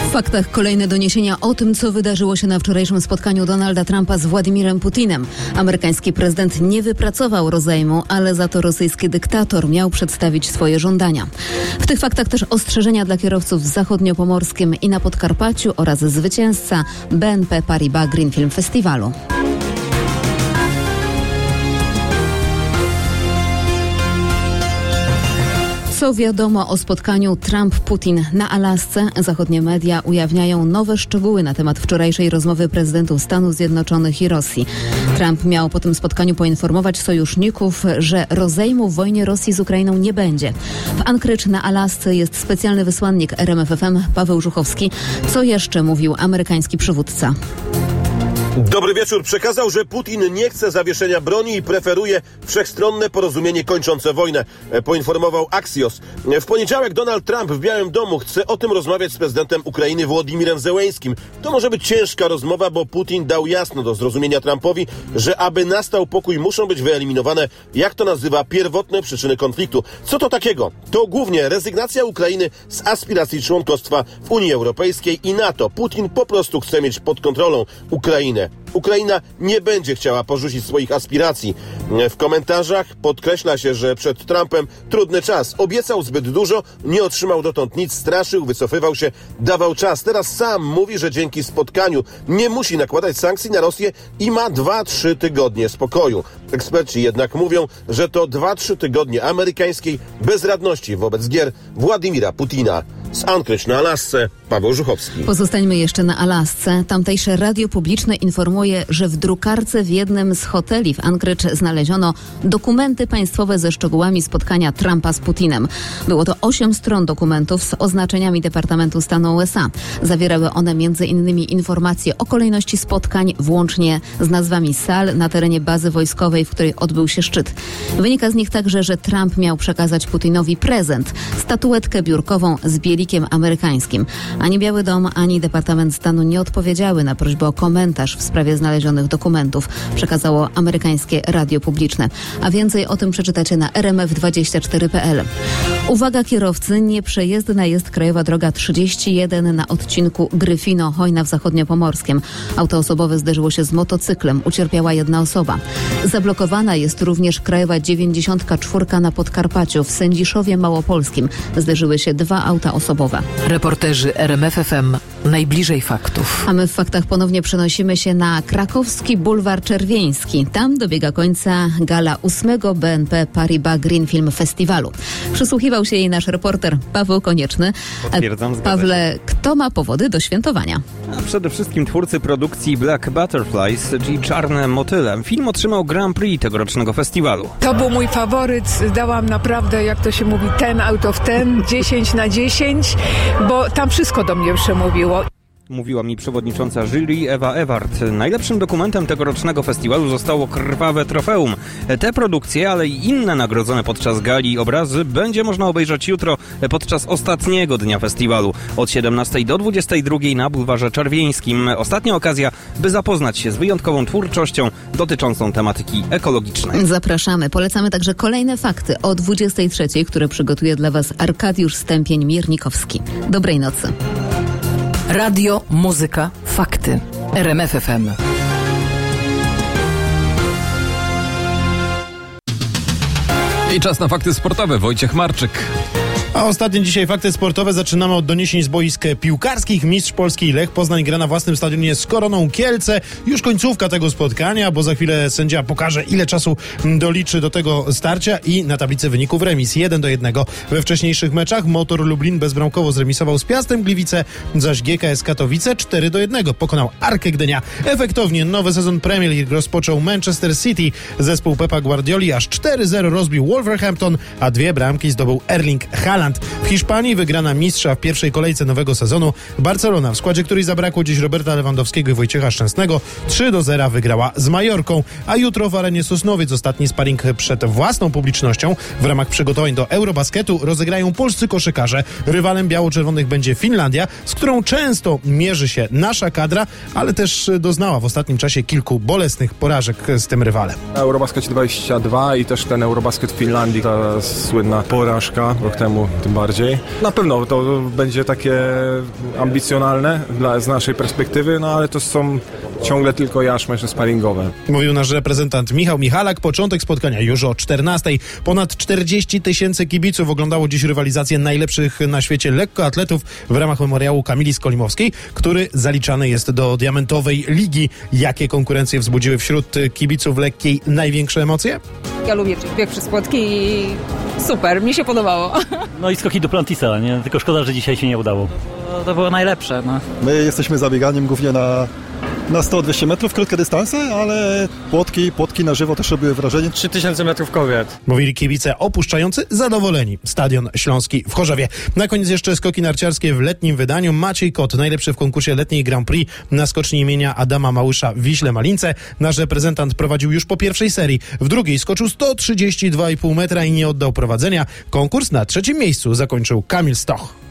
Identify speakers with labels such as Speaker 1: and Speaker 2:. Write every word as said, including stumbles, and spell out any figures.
Speaker 1: W faktach kolejne doniesienia o tym, co wydarzyło się na wczorajszym spotkaniu Donalda Trumpa z Władimirem Putinem. Amerykański prezydent nie wypracował rozejmu, ale za to rosyjski dyktator miał przedstawić swoje żądania. W tych faktach też ostrzeżenia dla kierowców w zachodniopomorskim i na Podkarpaciu oraz zwycięzca B N P Paribas Green Film Festiwalu. Co wiadomo o spotkaniu Trump-Putin na Alasce? Zachodnie media ujawniają nowe szczegóły na temat wczorajszej rozmowy prezydentów Stanów Zjednoczonych i Rosji. Trump miał po tym spotkaniu poinformować sojuszników, że rozejmu w wojnie Rosji z Ukrainą nie będzie. W Anchorage na Alasce jest specjalny wysłannik R M F F M Paweł Żuchowski. Co jeszcze mówił amerykański przywódca?
Speaker 2: Dobry wieczór. Przekazał, że Putin nie chce zawieszenia broni i preferuje wszechstronne porozumienie kończące wojnę, poinformował Axios. W poniedziałek Donald Trump w Białym Domu chce o tym rozmawiać z prezydentem Ukrainy Wołodymirem Zełeńskim. To może być ciężka rozmowa, bo Putin dał jasno do zrozumienia Trumpowi, że aby nastał pokój, muszą być wyeliminowane, jak to nazywa, pierwotne przyczyny konfliktu. Co to takiego? To głównie rezygnacja Ukrainy z aspiracji członkostwa w Unii Europejskiej i NATO. Putin po prostu chce mieć pod kontrolą Ukrainę. Ukraina nie będzie chciała porzucić swoich aspiracji. W komentarzach podkreśla się, że przed Trumpem trudny czas. Obiecał zbyt dużo, nie otrzymał dotąd nic, straszył, wycofywał się, dawał czas. Teraz sam mówi, że dzięki spotkaniu nie musi nakładać sankcji na Rosję i ma dwa trzy tygodnie spokoju. Eksperci jednak mówią, że to dwa trzy tygodnie amerykańskiej bezradności wobec gier Władimira Putina. Z Anchorage na Alasce, Paweł Żuchowski.
Speaker 1: Pozostańmy jeszcze na Alasce. Tamtejsze radio publiczne informuje, że w drukarce w jednym z hoteli w Anchorage znaleziono dokumenty państwowe ze szczegółami spotkania Trumpa z Putinem. Było to osiem stron dokumentów z oznaczeniami Departamentu Stanu U S A. Zawierały one między innymi informacje o kolejności spotkań, włącznie z nazwami sal na terenie bazy wojskowej, w której odbył się szczyt. Wynika z nich także, że Trump miał przekazać Putinowi prezent, statuetkę biurkową z bielikiem amerykańskim. Ani Biały Dom, ani Departament Stanu nie odpowiedziały na prośbę o komentarz w sprawie znalezionych dokumentów, przekazało amerykańskie radio publiczne. A więcej o tym przeczytacie na R M F dwadzieścia cztery kropka p l. Uwaga kierowcy, nieprzejezdna jest krajowa droga trzydzieści jeden na odcinku Gryfino-Hojna w Zachodniopomorskiem. Auto osobowe zderzyło się z motocyklem, ucierpiała jedna osoba. Zablokowana jest również krajowa dziewięćdziesiąt cztery na Podkarpaciu, w Sędziszowie Małopolskim. Zderzyły się dwa auta osobowe.
Speaker 3: Reporterzy R M F F M najbliżej faktów.
Speaker 1: A my w faktach ponownie przenosimy się na krakowski Bulwar Czerwieński. Tam dobiega końca gala ósmego B N P Paribas Green Film Festiwalu. Przysłuchiwał się jej nasz reporter Paweł Konieczny.
Speaker 4: Potwierdzam, zgadza
Speaker 1: Pawle,
Speaker 4: się.
Speaker 1: kto ma powody do świętowania?
Speaker 4: A przede wszystkim twórcy produkcji Black Butterflies, czyli Czarne Motyle. Film otrzymał Grand Prix tegorocznego festiwalu.
Speaker 5: To był mój faworyt. Dałam naprawdę, jak to się mówi, ten out of ten, dziesięć na dziesięć, bo tam wszystko do mnie przemówiło.
Speaker 4: Mówiła mi przewodnicząca jury Ewa Ewart. Najlepszym dokumentem tegorocznego festiwalu zostało Krwawe Trofeum. Te produkcje, ale i inne nagrodzone podczas gali obrazy będzie można obejrzeć jutro podczas ostatniego dnia festiwalu. Od siedemnastej do dwudziestej drugiej na Bulwarze Czerwieńskim. Ostatnia okazja, by zapoznać się z wyjątkową twórczością dotyczącą tematyki ekologicznej.
Speaker 1: Zapraszamy. Polecamy także kolejne fakty o dwudziestej trzeciej, które przygotuje dla Was Arkadiusz Stępień-Miernikowski. Dobrej nocy.
Speaker 3: Radio, muzyka, fakty. R M F F M.
Speaker 6: I czas na fakty sportowe. Wojciech Marczyk.
Speaker 7: A ostatnie dzisiaj fakty sportowe. Zaczynamy od doniesień z boisk piłkarskich. Mistrz Polski Lech Poznań gra na własnym stadionie z Koroną Kielce. Już końcówka tego spotkania, bo za chwilę sędzia pokaże, ile czasu doliczy do tego starcia i na tablicy wyników remis jeden do jednego. We wcześniejszych meczach Motor Lublin bezbramkowo zremisował z Piastem Gliwice, zaś G K S Katowice cztery do jednego pokonał Arkę Gdynia. Efektownie nowy sezon Premier League rozpoczął Manchester City. Zespół Pepa Guardioli aż cztery zero rozbił Wolverhampton, a dwie bramki zdobył Erling Haaland. W Hiszpanii wygrana mistrza w pierwszej kolejce nowego sezonu. Barcelona, w składzie której zabrakło dziś Roberta Lewandowskiego i Wojciecha Szczęsnego, trzy do zera wygrała z Majorką. A jutro w arenie Sosnowiec ostatni sparring przed własną publicznością. W ramach przygotowań do Eurobasketu rozegrają polscy koszykarze. Rywalem biało-czerwonych będzie Finlandia, z którą często mierzy się nasza kadra, ale też doznała w ostatnim czasie kilku bolesnych porażek z tym rywalem.
Speaker 8: Eurobasket dwadzieścia dwa i też ten Eurobasket w Finlandii, ta słynna porażka rok temu tym bardziej. Na pewno to będzie takie ambicjonalne dla, z naszej perspektywy, no ale to są ciągle tylko jarzmesze sparingowe.
Speaker 7: Mówił nasz reprezentant Michał Michalak. Początek spotkania już o czternastej. Ponad czterdzieści tysięcy kibiców oglądało dziś rywalizację najlepszych na świecie lekkoatletów w ramach memoriału Kamili Skolimowskiej, który zaliczany jest do diamentowej ligi. Jakie konkurencje wzbudziły wśród kibiców lekkiej największe emocje?
Speaker 9: Ja lubię bieg przez płotki i super, mi się podobało.
Speaker 10: No i skoki do Plantisa, nie? Tylko szkoda, że dzisiaj się nie udało.
Speaker 11: To, to było najlepsze, no.
Speaker 12: My jesteśmy za bieganiem głównie na, na sto dwieście metrów, krótkie dystanse, ale płotki, płotki na żywo też robiły wrażenie.
Speaker 11: trzy tysiące metrów kowiat.
Speaker 7: Mówili kibice opuszczający zadowoleni Stadion Śląski w Chorzowie. Na koniec jeszcze skoki narciarskie w letnim wydaniu. Maciej Kot, najlepszy w konkursie letniej Grand Prix na skoczni imienia Adama Małysza w Wiśle Malince. Nasz reprezentant prowadził już po pierwszej serii. W drugiej skoczył sto trzydzieści dwa i pół metra i nie oddał prowadzenia. Konkurs na trzecim miejscu zakończył Kamil Stoch.